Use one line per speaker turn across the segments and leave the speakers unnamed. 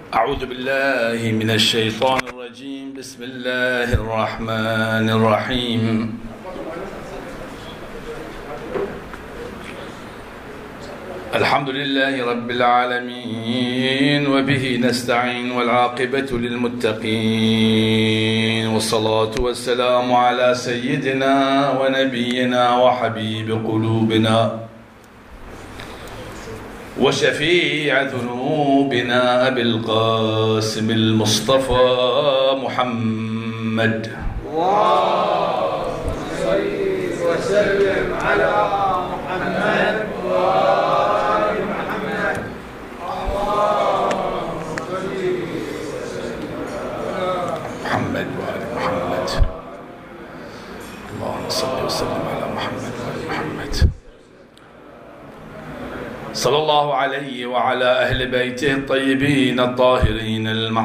أعوذ بالله من الشيطان الرجيم. بسم الله الرحمن الرحيم. الحمد لله رب العالمين وبه نستعين والعاقبة للمتقين، والصلاة والسلام على سيدنا ونبينا وحبيب قلوبنا وشفيع ذنوبنا أبي القاسم المصطفى محمد.
اللهم صل وسلم على محمد وآل محمد. اللهم صل وسلم على
محمد وآل محمد. اللهم صل وسلم على محمد وآل محمد. صلى الله عليه وعلى أهل بيته الطيبين الطاهرين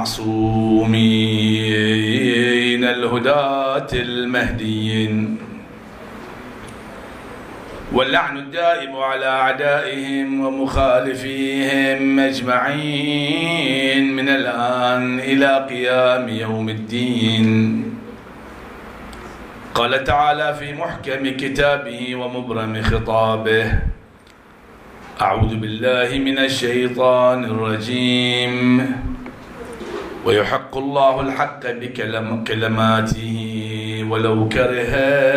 المعصومين الهداة المهديين، واللعن الدائم على أعدائهم ومخالفيهم أجمعين من الآن إلى قيام يوم الدين. قال تعالى في محكم كتابه ومبرم خطابه: أعوذ بالله من الشيطان الرجيم. ويحق الله الحق بكلماته ولو كره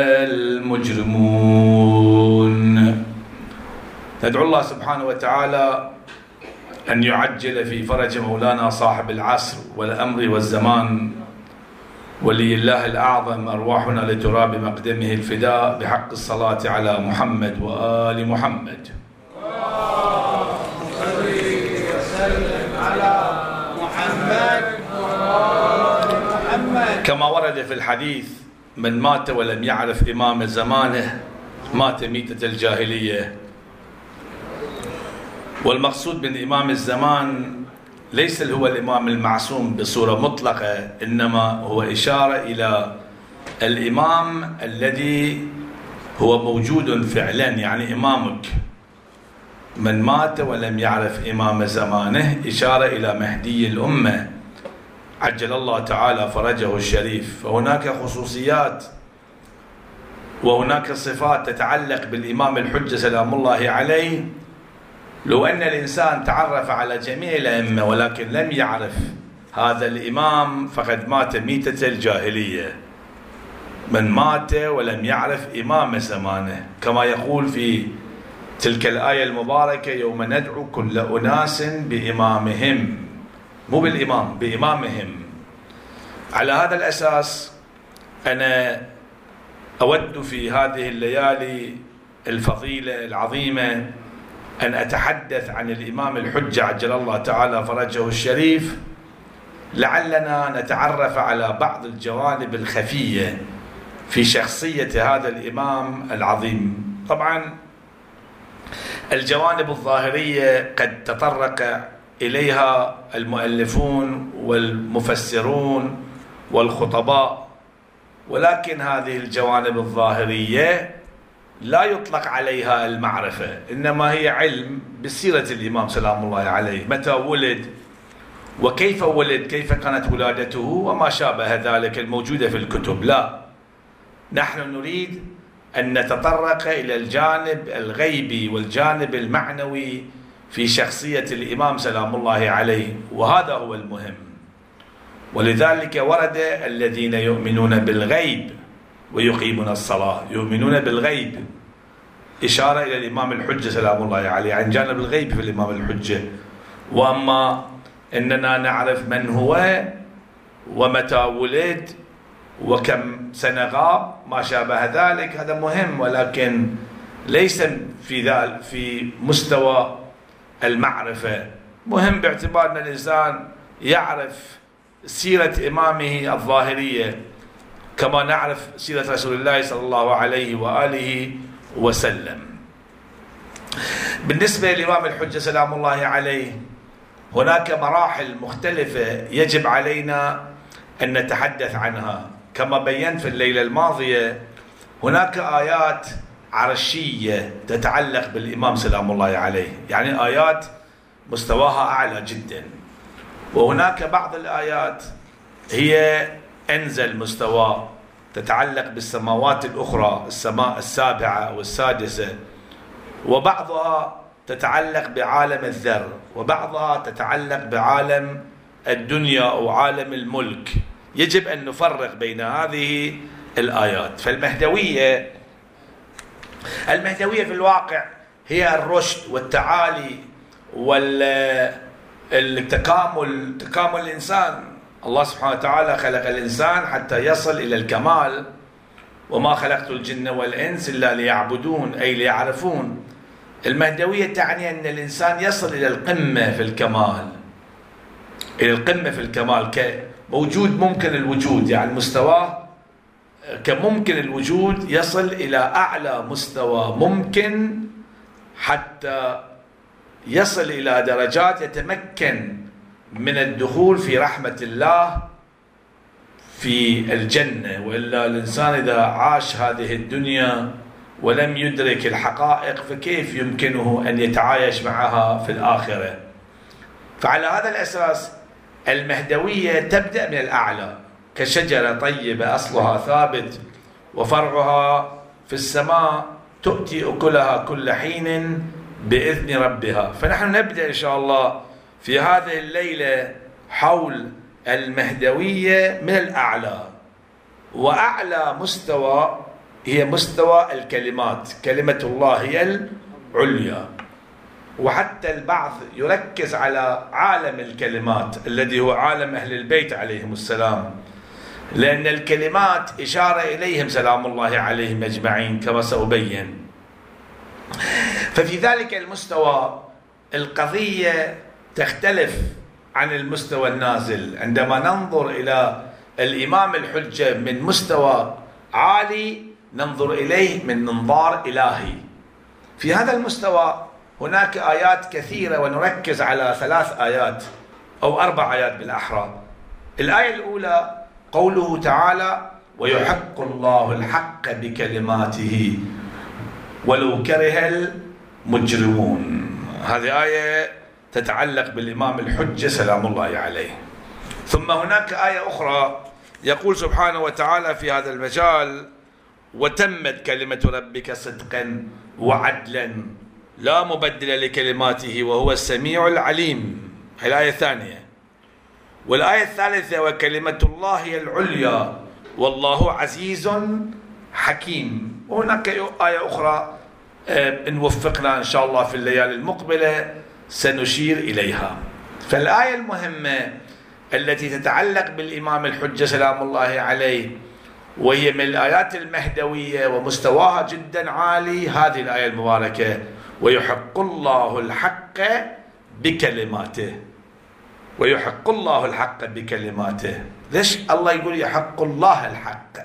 المجرمون. ندعو الله سبحانه وتعالى أن يعجل في فرج مولانا صاحب العصر والأمر والزمان ولي الله الأعظم، أرواحنا لتراب مقدمه الفداء، بحق الصلاة على محمد وآل محمد. كما ورد في الحديث: من مات ولم يعرف إمام زمانه مات ميتة الجاهلية. والمقصود من إمام الزمان ليس هو الإمام المعصوم بصورة مطلقة، إنما هو إشارة إلى الإمام الذي هو موجود فعلا، يعني إمامك. من مات ولم يعرف إمام زمانه إشارة إلى مهدي الأمة عجل الله تعالى فرجه الشريف. فهناك خصوصيات وهناك صفات تتعلق بالإمام الحجة سلام الله عليه. لو أن الإنسان تعرف على جميع الأئمة ولكن لم يعرف هذا الإمام فقد مات ميتة الجاهلية. من مات ولم يعرف إمام زمانه، كما يقول في تلك الآية المباركة: يوم ندعو كل أناس بإمامهم، مو بالإمام، بإمامهم. على هذا الأساس أنا أود في هذه الليالي الفضيلة العظيمة أن أتحدث عن الإمام الحجة عجل الله تعالى فرجه الشريف، لعلنا نتعرف على بعض الجوانب الخفية في شخصية هذا الإمام العظيم. طبعا الجوانب الظاهرية قد تطرق إليها المؤلفون والمفسرون والخطباء، ولكن هذه الجوانب الظاهرية لا يطلق عليها المعرفة، إنما هي علم بسيرة الإمام سلام الله عليه، متى ولد وكيف ولد، كيف كانت ولادته وما شابه ذلك الموجودة في الكتب. لا، نحن نريد أن نتطرق إلى الجانب الغيبي والجانب المعنوي في شخصية الإمام سلام الله عليه، وهذا هو المهم. ولذلك ورد: الذين يؤمنون بالغيب ويقيمون الصلاة. يؤمنون بالغيب إشارة إلى الإمام الحجة سلام الله عليه، عن جانب الغيب في الإمام الحجة. وأما إننا نعرف من هو ومتى ولد وكم سنة غاب ما شابه ذلك، هذا مهم، ولكن ليس في مستوى المعرفة. مهم باعتبار أن الإنسان يعرف سيرة إمامه الظاهرية كما نعرف سيرة رسول الله صلى الله عليه وآله وسلم. بالنسبة للإمام الحجة سلام الله عليه هناك مراحل مختلفة يجب علينا أن نتحدث عنها. كما بينت في الليلة الماضية هناك آيات عرشية تتعلق بالإمام سلام الله عليه، يعني آيات مستواها أعلى جدا، وهناك بعض الآيات هي أنزل مستوى، تتعلق بالسماوات الأخرى، السماء السابعة والسادسة، وبعضها تتعلق بعالم الذر، وبعضها تتعلق بعالم الدنيا أو عالم الملك. يجب أن نفرق بين هذه الآيات. فالمهدوية في الواقع هي الرشد والتعالي والتكامل، تكامل الإنسان. الله سبحانه وتعالى خلق الإنسان حتى يصل إلى الكمال، وما خلقت الجن والإنس إلا ليعبدون، أي ليعرفون. المهدوية تعني أن الإنسان يصل إلى القمة في الكمال، إلى القمة في الكمال كموجود ممكن الوجود، يعني مستواه كممكن الوجود يصل إلى أعلى مستوى ممكن، حتى يصل إلى درجات يتمكن من الدخول في رحمة الله في الجنة. وإلا الإنسان إذا عاش هذه الدنيا ولم يدرك الحقائق فكيف يمكنه أن يتعايش معها في الآخرة؟ فعلى هذا الأساس المهدوية تبدأ من الأعلى، كشجرة طيبة أصلها ثابت وفرعها في السماء، تؤتي أكلها كل حين بإذن ربها. فنحن نبدأ إن شاء الله في هذه الليلة حول المهدوية من الأعلى. وأعلى مستوى هي مستوى الكلمات، كلمة الله هي العليا. وحتى البعض يركز على عالم الكلمات الذي هو عالم أهل البيت عليهم السلام، لأن الكلمات إشارة إليهم سلام الله عليهم أجمعين كما سأبين. ففي ذلك المستوى القضية تختلف عن المستوى النازل. عندما ننظر إلى الإمام الحجة من مستوى عالي ننظر إليه من منظار إلهي. في هذا المستوى هناك آيات كثيرة، ونركز على 3 آيات أو 4 آيات بالأحرى. الآية الأولى قوله تعالى: ويحق الله الحق بكلماته ولو كره المجرمون. هذه آية تتعلق بالإمام الحجة سلام الله عليه. ثم هناك آية أخرى يقول سبحانه وتعالى في هذا المجال: وتمت كلمة ربك صدقا وعدلا لا مبدل لكلماته وهو السميع العليم. الآية الثانية. والآية الثالثة: وكلمة الله هي العليا والله عزيز حكيم. وهناك آية أخرى إن وفقنا إن شاء الله في الليالي المقبلة سنشير إليها. فالآية المهمة التي تتعلق بالإمام الحجة سلام الله عليه، وهي من الآيات المهدوية ومستواها جدا عالي، هذه الآية المباركة: ويحق الله الحق بكلماته. ويحق الله الحق بكلماته. ليش الله يقول يحق الله الحق؟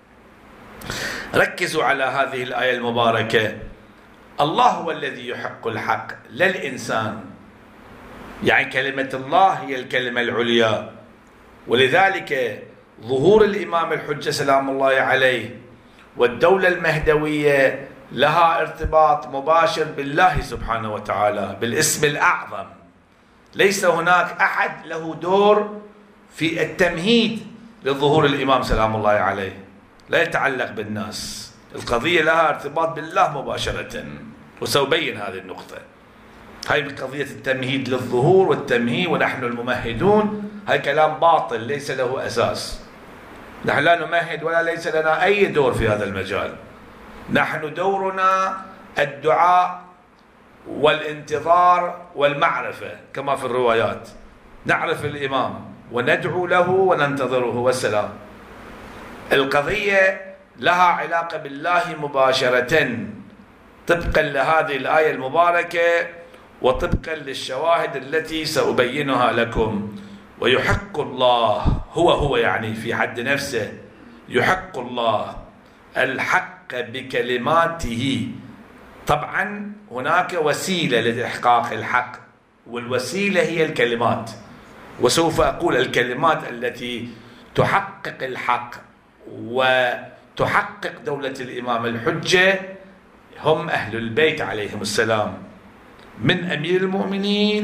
ركزوا على هذه الآية المباركة. الله هو الذي يحق الحق، لا الإنسان. يعني كلمة الله هي الكلمة العليا. ولذلك ظهور الإمام الحجة سلام الله عليه والدولة المهدوية لها ارتباط مباشر بالله سبحانه وتعالى، بالاسم الأعظم. ليس هناك أحد له دور في التمهيد لظهور الإمام سلام الله عليه، لا يتعلق بالناس. القضية لها ارتباط بالله مباشرة، وسأبين هذه النقطة. هاي قضية التمهيد للظهور والتمهيد ونحن الممهدون، هاي كلام باطل ليس له أساس. نحن لا نمهد ولا ليس لنا أي دور في هذا المجال. نحن دورنا الدعاء والانتظار والمعرفة كما في الروايات. نعرف الإمام وندعو له وننتظره والسلام. القضية لها علاقة بالله مباشرة طبقا لهذه الآية المباركة وطبقا للشواهد التي سأبينها لكم. ويحق الله هو يعني في حد نفسه، يحق الله الحق بكلماته. طبعا هناك وسيلة لإحقاق الحق، والوسيلة هي الكلمات. وسوف أقول الكلمات التي تحقق الحق وتحقق دولة الإمام الحجة هم أهل البيت عليهم السلام، من أمير المؤمنين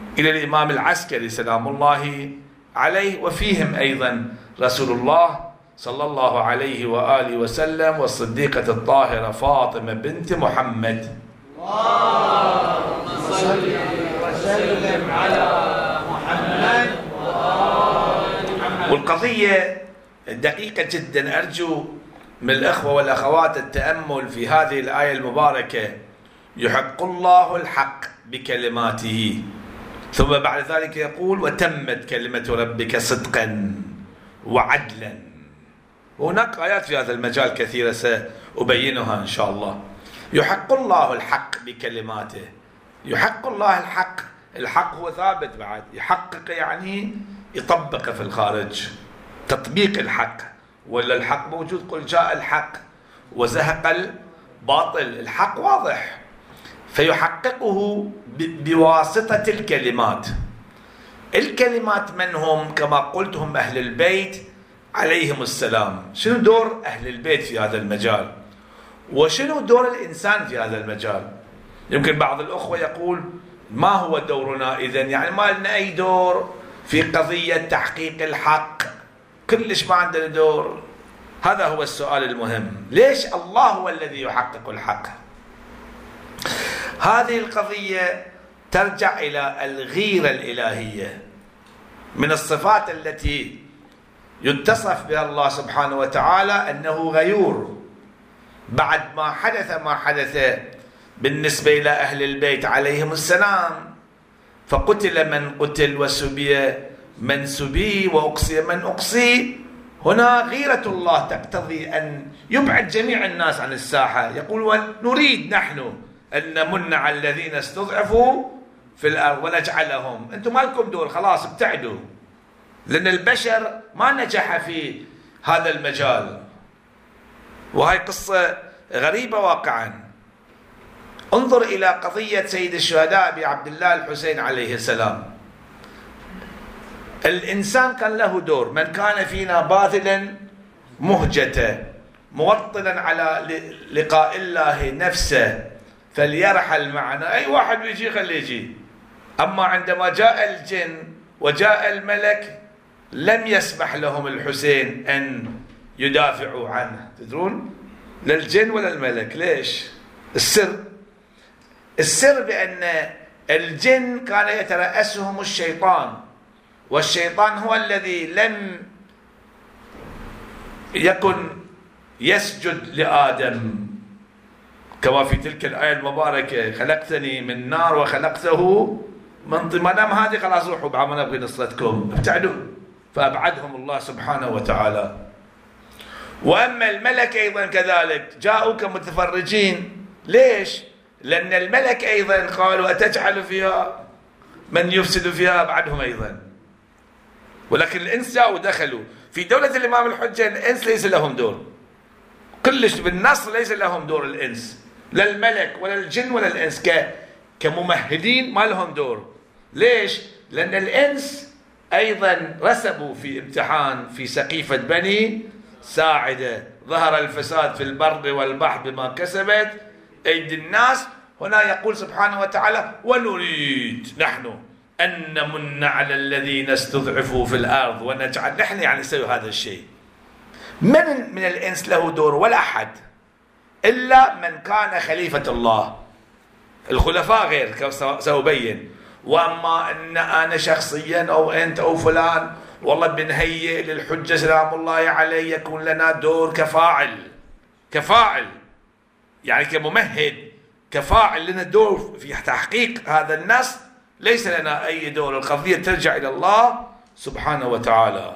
إلى الإمام العسكري سلام الله عليه، وفيهم أيضا رسول الله صلى الله عليه وآله وسلم والصديقة الطاهرة فاطمة بنت محمد.
اللهم صل وسلم على محمد وآل محمد.
والقضية دقيقة جدا، أرجو من الأخوة والأخوات التأمل في هذه الآية المباركة. يحق الله الحق بكلماته، ثم بعد ذلك يقول وتمت كلمة ربك صدقا وعدلا. هناك آيات في هذا المجال كثيرة سأبينها إن شاء الله. يحق الله الحق بكلماته، يحق الله الحق، الحق هو ثابت بعد، يحقق يعني يطبق في الخارج، تطبيق الحق، ولا الحق موجود، قل جاء الحق وزهق الباطل، الحق واضح، فيحققه بواسطة الكلمات. الكلمات من هم؟ كما قلت هم أهل البيت عليهم السلام. شنو دور أهل البيت في هذا المجال؟ وشنو دور الإنسان في هذا المجال؟ يمكن بعض الأخوة يقول ما هو دورنا إذن؟ يعني ما لنا أي دور في قضية تحقيق الحق، كلش ما عندنا دور. هذا هو السؤال المهم، ليش الله هو الذي يحقق الحق؟ هذه القضية ترجع إلى الغيرة الإلهية. من الصفات التي يتصف بها الله سبحانه وتعالى أنه غيور. بعد ما حدث بالنسبة إلى أهل البيت عليهم السلام، فقتل من قتل وسبي من سبي وأقصي من أقصي، هنا غيرة الله تقتضي أن يبعد جميع الناس عن الساحة. يقول نريد نحن أن نمن على الذين استضعفوا في الأرض ونجعلهم، أنتم ما لكم دور، خلاص ابتعدوا، لأن البشر ما نجح في هذا المجال. وهي قصة غريبة واقعا. انظر إلى قضية سيد الشهداء أبي عبد الله الحسين عليه السلام. الإنسان كان له دور، من كان فينا باذلا مهجته موطنا على لقاء الله نفسه فليرحل معنا، أي واحد بيجي خليه يجي. أما عندما جاء الجن وجاء الملك لم يسمح لهم الحسين أن يدافعوا عنه. تدرون؟ لا الجن ولا الملك. ليش؟ السر بأن الجن كان يترأسهم الشيطان، والشيطان هو الذي لم يكن يسجد لآدم، كما في تلك الآية المباركة خلقتني من نار وخلقته من طين. ما دام هذه خلاص روحوا بعد ما نبغي نصرتكم، ابتعدوا، فأبعدهم الله سبحانه وتعالى. وأما الملك أيضا كذلك جاءوا كمتفرجين. ليش؟ لأن الملك أيضا قالوا أتجعل فيها من يفسد فيها، بعدهم أيضا. ولكن الإنس جاءوا دخلوا في دولة الإمام الحجة. الإنس ليس لهم دور كلش، بالنص ليس لهم دور الإنس، لا الملك ولا الجن ولا الإنس كممهدين ما لهم دور. ليش؟ لأن الإنس أيضا رسبوا في امتحان في سقيفة بني ساعدة، ظهر الفساد في البر والبحر بما كسبت أيدي الناس. هنا يقول سبحانه وتعالى ونريد نحن أن نمن على الذين استضعفوا في الأرض ونجعل، نحن يعني نسوي هذا الشيء. من الإنس له دور؟ ولا أحد، إلا من كان خليفة الله. الخلفاء غير كما سأبين. وأما أن أنا شخصيا أو أنت أو فلان والله بنهيئ للحجة سلام الله عليه يكون لنا دور كفاعل يعني كممهد، كفاعل لنا دور في تحقيق هذا النص. ليس لنا أي دور، القضية ترجع إلى الله سبحانه وتعالى.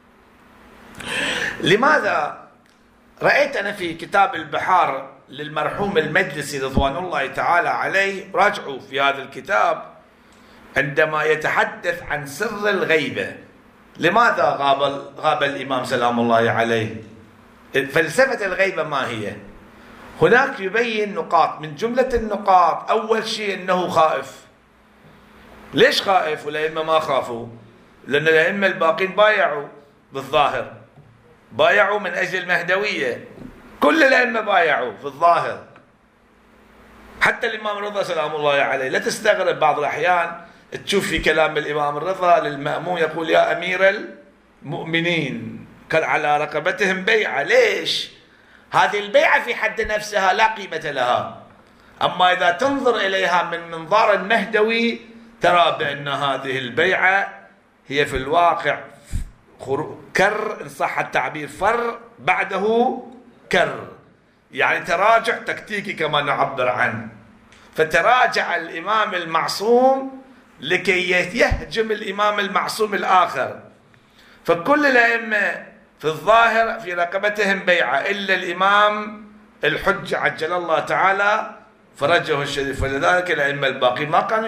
لماذا؟ رأيت أنا في كتاب البحار للمرحوم المجلسي رضوان الله تعالى عليه، راجعوا في هذا الكتاب عندما يتحدث عن سر الغيبة. لماذا غاب الإمام سلام الله عليه؟ فلسفة الغيبة ما هي؟ هناك يبين نقاط، من جملة النقاط أول شيء أنه خائف. ليش خائف والأئمة ما خافوا؟ لأن الأئمة الباقين بايعوا، بالظاهر بايعوا من أجل المهدوية، كل الأئمة بايعوا في الظاهر، حتى الإمام رضا سلام الله عليه. لا تستغرب بعض الأحيان تشوف في كلام الإمام الرضا للمأمون يقول يا أمير المؤمنين، كان على رقبتهم بيعة. ليش؟ هذه البيعة في حد نفسها لا قيمة لها، أما إذا تنظر إليها من منظار المهدوي ترى بأن هذه البيعة هي في الواقع كر، إن صح التعبير، فر بعده كر، يعني تراجع تكتيكي كما نعبر عنه. فتراجع الإمام المعصوم لكي يهجم الإمام المعصوم الآخر. فكل الأئمة في الظاهر في رقبتهم بيعة إلا الإمام الحجة عجل الله تعالى فرجه الشريف. ولذلك الأئمة الباقين ما كانوا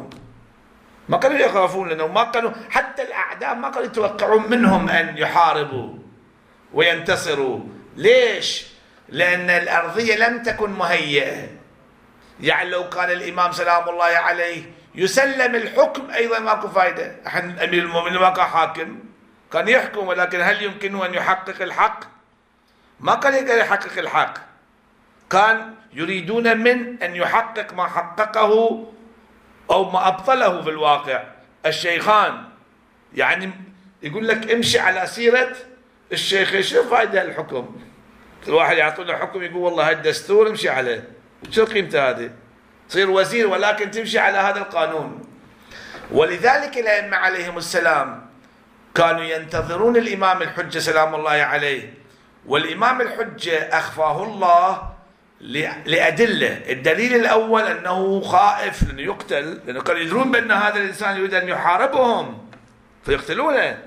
يخافون، لأنه ما كانوا، حتى الأعداء ما كانوا يتوقعون منهم أن يحاربوا وينتصروا. ليش؟ لأن الأرضية لم تكن مهيئة. يعني لو كان الإمام سلام الله عليه يسلم الحكم أيضا ماكو فايدة. أمير المؤمنين ما كان حاكم، كان يحكم، ولكن هل يمكنه أن يحقق الحق؟ ما كان يقدر يحقق الحق. كان يريدون من أن يحقق ما حققه أو ما أبطله في الواقع الشيخان. يعني يقول لك امشي على سيرة الشيخ، شو فائدة الحكم؟ الواحد يعطونه حكم يقول والله هالدستور امشي عليه، شو قيمته هذه؟ تصير وزير ولكن تمشي على هذا القانون. ولذلك الأئمة عليهم السلام كانوا ينتظرون الإمام الحجة سلام الله عليه، والإمام الحجة أخفاه الله لأدلة. الدليل الأول أنه خائف أنه يقتل، لأنه كانوا يدرون بأن هذا الإنسان يريد أن يحاربهم فيقتلونه.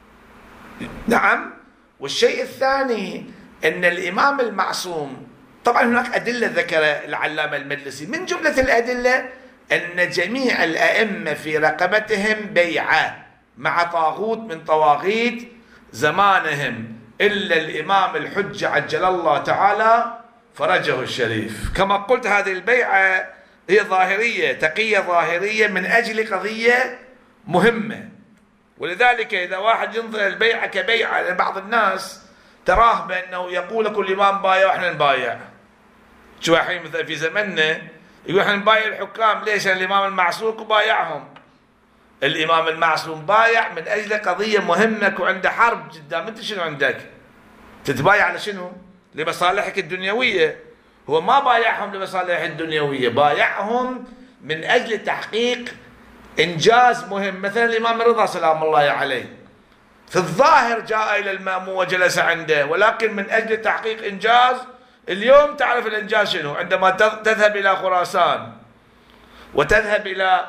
نعم. والشيء الثاني أن الإمام المعصوم، طبعا هناك أدلة ذكر العلامة المجلسي، من جملة الأدلة أن جميع الأئمة في رقبتهم بيعة مع طاغوت من طواغيت زمانهم إلا الإمام الحجة عجل الله تعالى فرجه الشريف. كما قلت هذه البيعة هي ظاهرية، تقية ظاهرية من أجل قضية مهمة. ولذلك إذا واحد ينظر البيعة كبيعة، لأن بعض الناس تراه بأنه يقول كل إمام بايع وإحنا نبايع. شو الحين مثلا في زمننا يقول إحنا نبايع الحكام، ليش؟ الإمام المعصوم بايعهم. الإمام المعصوم بايع من أجل قضية مهمة وعنده حرب قدام. أنت شنو عندك؟ تتبايع على شنو؟ لمصالحك الدنيوية. هو ما بايعهم لمصالح الدنيوية، بايعهم من أجل تحقيق إنجاز مهم. مثلا الإمام الرضا سلام الله عليه في الظاهر جاء إلى المأمون وجلس عنده، ولكن من أجل تحقيق إنجاز. اليوم تعرف الإنجاز شنو؟ عندما تذهب إلى خراسان وتذهب إلى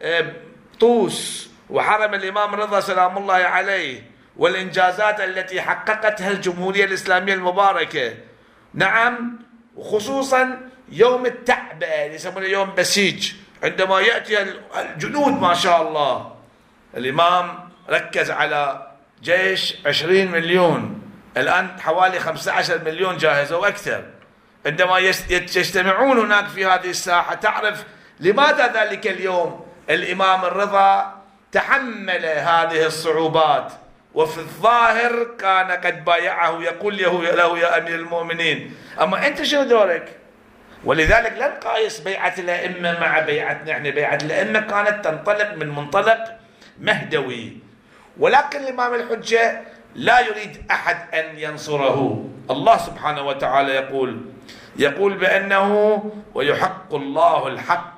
طوس وحرم الإمام الرضا سلام الله عليه والإنجازات التي حققتها الجمهورية الإسلامية المباركة. نعم. وخصوصا يوم التعبئة يسمونه يوم بسيج، عندما يأتي الجنود ما شاء الله. الإمام ركز على جيش 20 مليون، الآن حوالي 15 مليون جاهزة وأكثر. عندما يجتمعون هناك في هذه الساحة تعرف لماذا ذلك اليوم الإمام الرضا تحمل هذه الصعوبات، وفي الظاهر كان قد بايعه يقول له يا أمير المؤمنين. أما أنت شنو دورك؟ ولذلك لا نقايس بيعة الأئمة مع بيعتنا احنا. بيعة الأئمة كانت تنطلق من منطلق مهدوي، ولكن الإمام الحجة لا يريد أحد أن ينصره. الله سبحانه وتعالى يقول بأنه ويحق الله الحق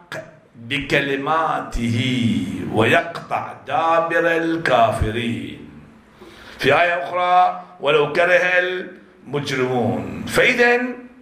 بكلماته ويقطع دابر الكافرين. في آية أخرى ولو كره المجرمون. فإذا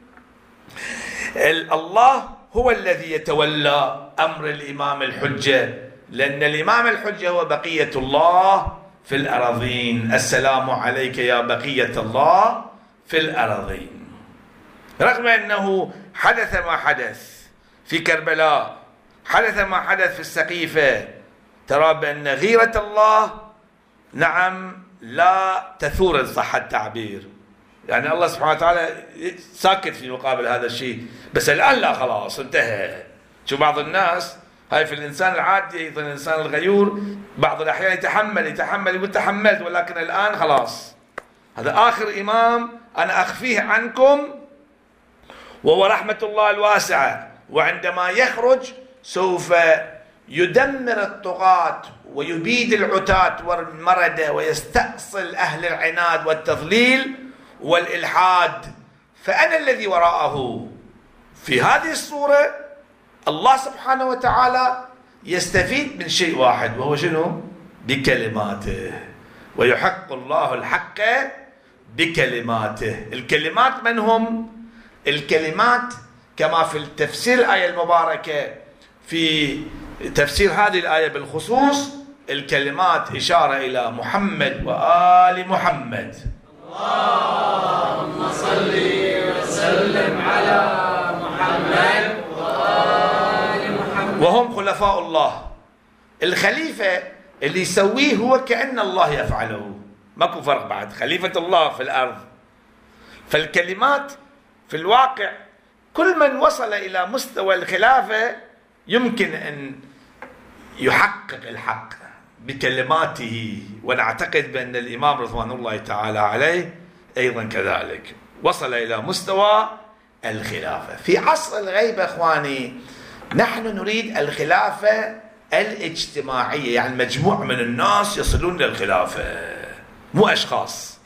الله هو الذي يتولى أمر الإمام الحجة، لأن الإمام الحجة هو بقية الله في الأراضين. السلام عليك يا بقية الله في الأراضين. رغم أنه حدث ما حدث في كربلاء، حدث ما حدث في السقيفة، ترى بأن غيرة الله نعم لا تثور إن صح التعبير. يعني الله سبحانه وتعالى ساكت في مقابل هذا الشيء، بس الآن لا، خلاص انتهى. شو بعض الناس هاي في الإنسان العادي أيضا الإنسان الغيور بعض الأحيان يتحمل يقول تحملت، ولكن الآن خلاص هذا آخر إمام أنا أخفيه عنكم، وهو رحمة الله الواسعة. وعندما يخرج سوف يدمر الطغاة ويبيد العتاة والمردة ويستأصل أهل العناد والتضليل والإلحاد، فأنا الذي وراءه. في هذه الصورة الله سبحانه وتعالى يستفيد من شيء واحد، وهو شنو؟ بكلماته. ويحق الله الحق بكلماته. الكلمات من هم؟ الكلمات كما في التفسير الآية المباركة، في تفسير هذه الآية بالخصوص، الكلمات إشارة إلى محمد وآل محمد.
اللهم صل وسلم على محمد وآل محمد.
وهم خلفاء الله. الخليفة اللي يسويه هو كأن الله يفعله، ماكو فرق بعد، خليفة الله في الأرض. فالكلمات في الواقع كل من وصل إلى مستوى الخلافة يمكن أن يحقق الحق بكلماته. ونعتقد بأن الإمام رضوان الله تعالى عليه أيضا كذلك وصل إلى مستوى الخلافة. في عصر الغيبة إخواني نحن نريد الخلافة الاجتماعية، يعني مجموع من الناس يصلون للخلافة، مو أشخاص،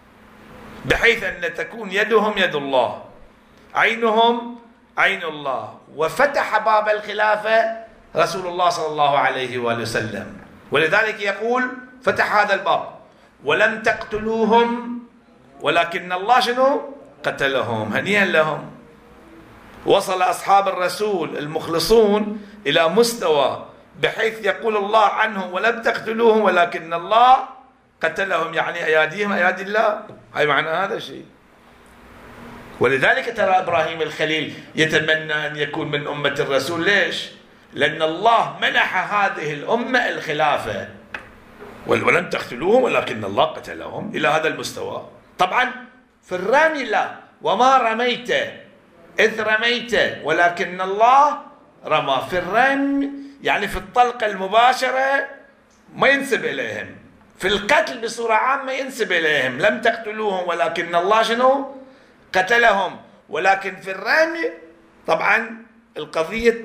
بحيث أن تكون يدهم يد الله، عينهم عين الله. وفتح باب الخلافة رسول الله صلى الله عليه وآله وسلم، ولذلك يقول فتح هذا الباب: ولم تقتلوهم ولكن الله شنو؟ قتلهم. هنيئا لهم. وصل أصحاب الرسول المخلصون إلى مستوى بحيث يقول الله عنهم: ولم تقتلوهم ولكن الله قتلهم، يعني أياديهم أيادي الله. هاي معنى هذا الشيء. ولذلك ترى إبراهيم الخليل يتمنى أن يكون من أمة الرسول. ليش؟ لأن الله منح هذه الأمة الخلافة. ولم تقتلوهم ولكن الله قتلهم، إلى هذا المستوى. طبعا في الرمي لا، وما رميت إذ رميت ولكن الله رمى. في الرمي يعني في الطلقة المباشرة ما ينسب إليهم، في القتل بصورة عامة ينسب إليهم: لم تقتلوهم ولكن الله شنو؟ قتلهم. ولكن في الرمي طبعا القضية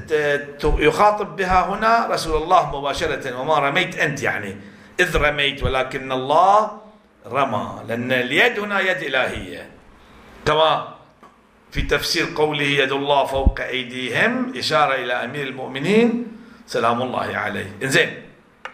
يخاطب بها هنا رسول الله مباشرة: وما رميت أنت، يعني إذ رميت ولكن الله رمى، لأن اليد هنا يد إلهية، كما في تفسير قوله يد الله فوق أيديهم، إشارة إلى أمير المؤمنين سلام الله عليه. إنزين،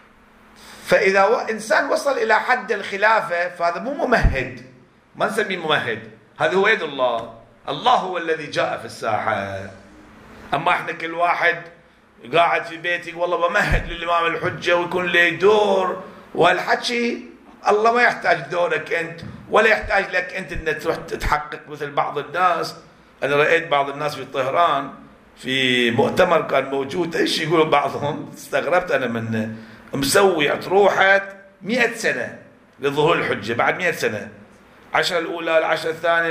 فإذا إنسان وصل إلى حد الخلافة فهذا مو ممهد، ما نسميه ممهد، هذا هو يد الله. الله هو الذي جاء في الساحة. أما إحنا كل واحد قاعد في بيتي والله بمهد للإمام الحجة ويكون له دور، وهالحكي الله ما يحتاج دورك أنت، ولا يحتاج لك أنت أن تروح تتحقق مثل بعض الناس. أنا رأيت بعض الناس في طهران في مؤتمر كان موجود، إيش يقولوا بعضهم، استغربت أنا منه، مسوي أطروحة 100 سنة لظهور الحجة، بعد 100 سنة، 10 الأولى، 10 الثانية،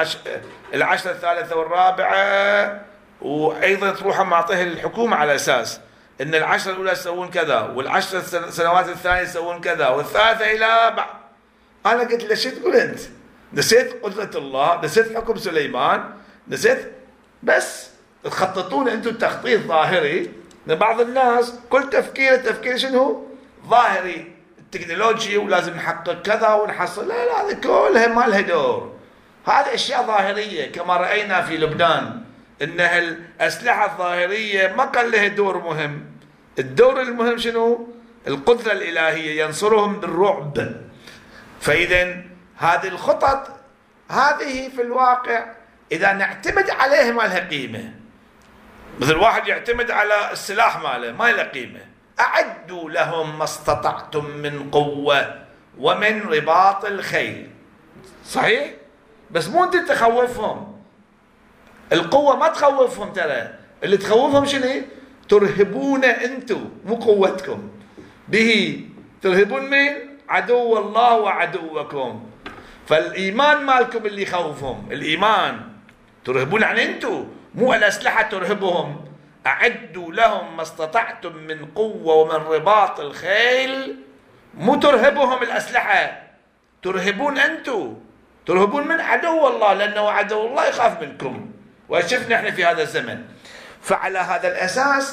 10 الثالثة والرابعة، وأيضا تروح معطيه الحكومة على أساس إن 10 الأولى يسوون كذا، وال10 سنوات الثانية يسوون كذا، والثالثة إلى بعد. أنا قلت له شو تقول أنت؟ نسيت قدرة الله، نسيت حكم سليمان، نسيت، بس تخططون أنتم تخطيط ظاهري. بعض الناس كل تفكير شنو؟ ظاهري، التكنولوجيا ولازم نحقق كذا ونحصل. لا هذه كلها ما لها دور، هذه أشياء ظاهرية، كما رأينا في لبنان إن الأسلحة الظاهرية ما كان لها دور مهم. الدور المهم شنو؟ القدرة الإلهية، ينصرهم بالرعب. فإذا هذه الخطط هذه في الواقع إذا نعتمد عليها ما لها قيمة. مثل واحد يعتمد على السلاح ماله ما له قيمة. أعدوا لهم ما استطعتم من قوة ومن رباط الخيل. صحيح؟ بس مو أنت تخوفهم، القوة ما تخوفهم، ترى اللي تخوفهم شنو؟ ترهبون أنتم، مو قوتكم، به ترهبون من عدو الله وعدوكم. فالإيمان مالكم اللي يخوفهم، الإيمان ترهبون عن أنتم، مو الأسلحة ترهبهم. أعدوا لهم ما استطعتم من قوة ومن رباط الخيل، مو ترهبهم الأسلحة، ترهبون أنتم، ترهبون من عدو الله، لأنه عدو الله يخاف منكم، وشفنا احنا في هذا الزمن. فعلى هذا الأساس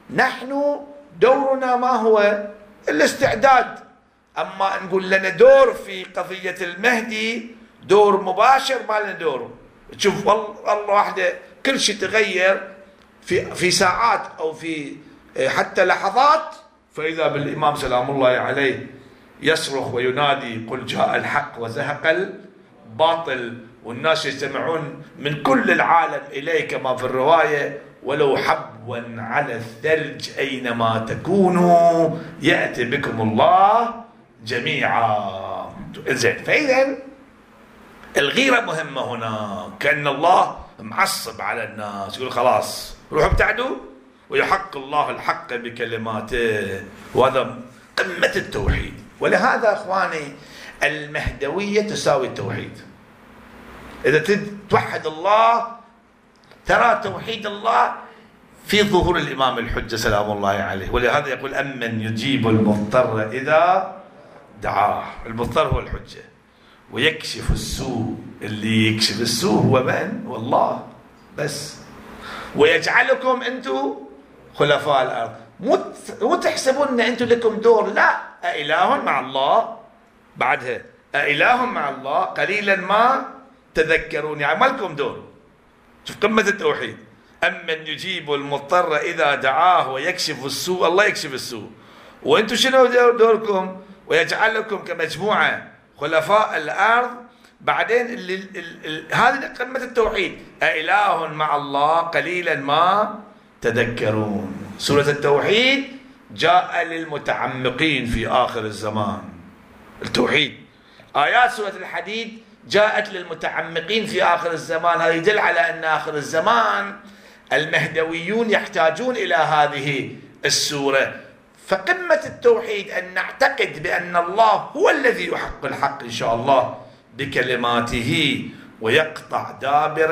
نحن دورنا ما هو؟ الاستعداد. أما نقول لنا دور في قضية المهدي دور مباشر، ما لنا دور. تشوف والله واحدة كل شيء تغير في ساعات أو في حتى لحظات، فإذا بالإمام سلام الله عليه يصرخ وينادي قل جاء الحق وزهق الباطل، والناس يجتمعون من كل العالم إليه كما في الرواية ولو حبوا على الثلج أينما تكونوا يأتي بكم الله جميعا. زين، فإذا الغيرة مهمة هنا، كأن الله معصب على الناس يقول خلاص روحوا ابتعدوا ويحق الله الحق بكلماته، وهذا قمة التوحيد. ولهذا أخواني المهدوية تساوي التوحيد. إذا توحد الله ترى توحيد الله في ظهور الإمام الحجة سلام الله عليه. ولهذا يقول أمن يجيب المضطر إذا دعاه. المضطر هو الحجة، ويكشف السوء. اللي يكشف السوء هو من؟ والله بس. ويجعلكم أنتم خلفاء الأرض. مو تحسبون أن أنتم لكم دور، لا. أإله مع الله، بعدها أإله مع الله قليلا ما تذكرون، يعني ما لكم دور. شوف قمة التوحيد. أمن يجيب المضطر إذا دعاه ويكشف السوء. الله يكشف السوء، وأنتم شنو دوركم؟ ويجعلكم كمجموعة خلفاء الأرض. بعدين هذه قمة التوحيد. أإله مع الله قليلا ما تذكرون. سورة التوحيد جاء للمتعمقين في آخر الزمان. التوحيد. آيات سورة الحديد جاءت للمتعمقين في آخر الزمان. هذا يدل على أن آخر الزمان المهدويون يحتاجون إلى هذه السورة. فقمة التوحيد أن نعتقد بأن الله هو الذي يحق الحق إن شاء الله بكلماته ويقطع دابر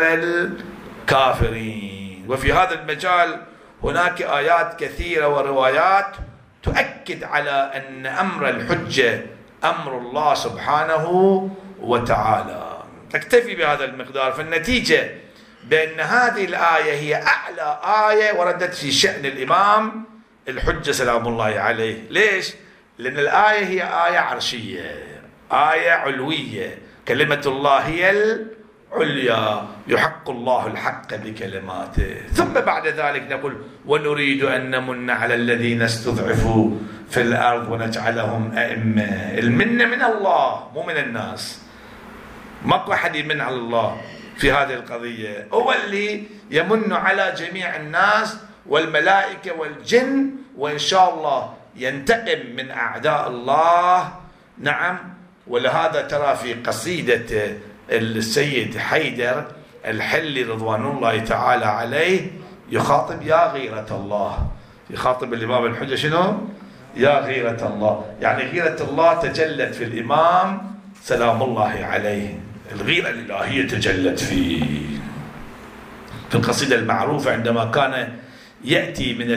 الكافرين. وفي هذا المجال هناك آيات كثيرة وروايات تؤكد على أن أمر الحجة أمر الله سبحانه وتعالى. أكتفي بهذا المقدار. فالنتيجة بأن هذه الآية هي أعلى آية وردت في شأن الإمام الحجة سلام الله عليه. ليش؟ لأن الآية هي آية عرشية، آية علوية. كلمة الله هي العليا، يحق الله الحق بكلماته. ثم بعد ذلك نقول ونريد أن نمن على الذين استضعفوا في الأرض ونجعلهم أئمة. المنة من الله مو من الناس. ماكو أحد يمن على الله في هذه القضية. هو اللي يمن على جميع الناس والملائكة والجن، وإن شاء الله ينتقم من أعداء الله. نعم. ولهذا ترى في قصيدة السيد حيدر الحلي رضوان الله تعالى عليه يخاطب يا غيرة الله. يخاطب الإمام الحجة شنو؟ يا غيرة الله. يعني غيرة الله تجلت في الإمام سلام الله عليه. الغيرة الإلهية تجلت في القصيدة المعروفة عندما كان يأتي من